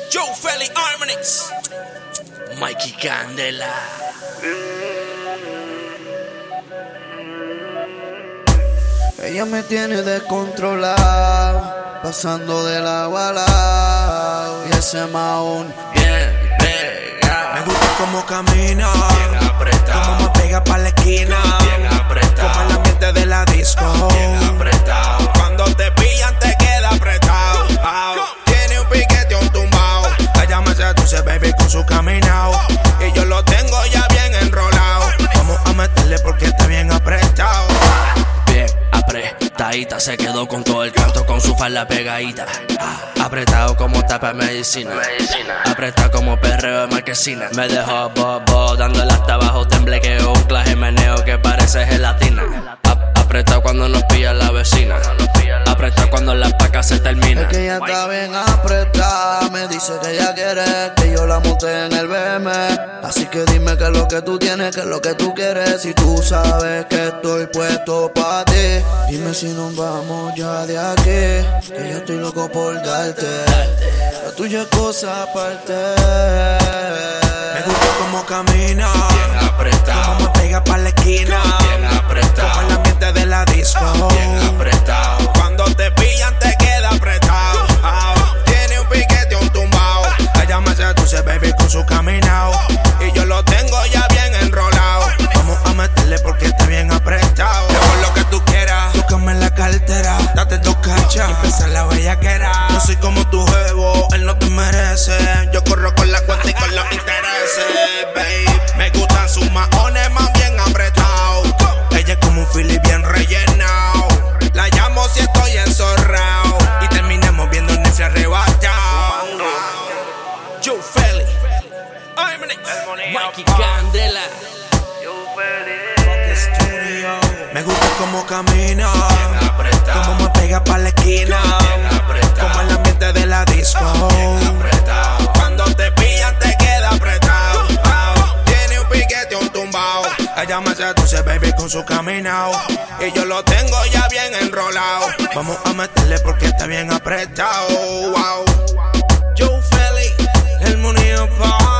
Joe Felly Harmonix, Mikey Candela. Ella me tiene descontrolado, pasando de lado a lado, y ese maón Bien pegado. Me gusta cómo camina, Bien apretado. cómo me pega pa' la esquina, Bien apretado. como el ambiente de la disco. Bien apretado. Cuando te pillan te queda apretado. Tiene un piquete, un tumbao. Ella me seduce, baby, con su caminao. Y yo lo tengo ya bien enrolado. Vamos a meterle porque está bien apretado. Bien apretadita, se quedó con todo el canto, con su falda pegadita. Apretado como tapa de medicina. Apretado como perreo de marquesina. Me dejó bobo, dándole hasta abajo, temblequeo, un claje meneo que parece gelatina. Apretado cuando nos pilla la vecina. Apretado cuando la paca se termina. es que ella está bien apretada. Me dice que ella quiere que yo la monte en el BM. Así que dime qué es lo que tú tienes, qué es lo que tú quieres. Si tú sabes que estoy puesto pa' ti, dime si nos vamos ya de aquí, que yo estoy loco por darte. La tuya es cosa aparte. Me gusta cómo camina, Bien apretado. cómo me pega pa' la esquina, Bien apretado. como el ambiente de la disco. Bien apretado. Cuando te pillan te queda apretado. Tiene un piquete, un tumbao. Ella me seduce, baby, con su caminao. Y yo lo tengo ya bien enrolado. Vamos a meterle porque está bien apretado. Yo hago lo que tú quieras, tócame la cartera, date dos cachas, empieza la bellaquera. Yo soy como tu jevo, él no te merece. Yo corro con la cuenta y con los intereses, babe. Me gustan sus maones más bien apretados. Ella es como un Philly bien rellenado. La llamo si estoy enzorrao y terminamos viendo Netflix arrebatado. Joe Felly Harmonix, Mikey Candela. Me gusta cómo camina, Bien apretado. cómo me pega pa' la esquina, Bien apretado. como el ambiente de la disco. Apretado. Cuando te pillan te queda apretado. Tiene un piquete, un tumbao. Ella me seduce, baby, con su caminao. Y yo lo tengo ya bien enrolado. Vamos a meterle porque está bien apretado. Wow. Joe Felly, el Munio Pa.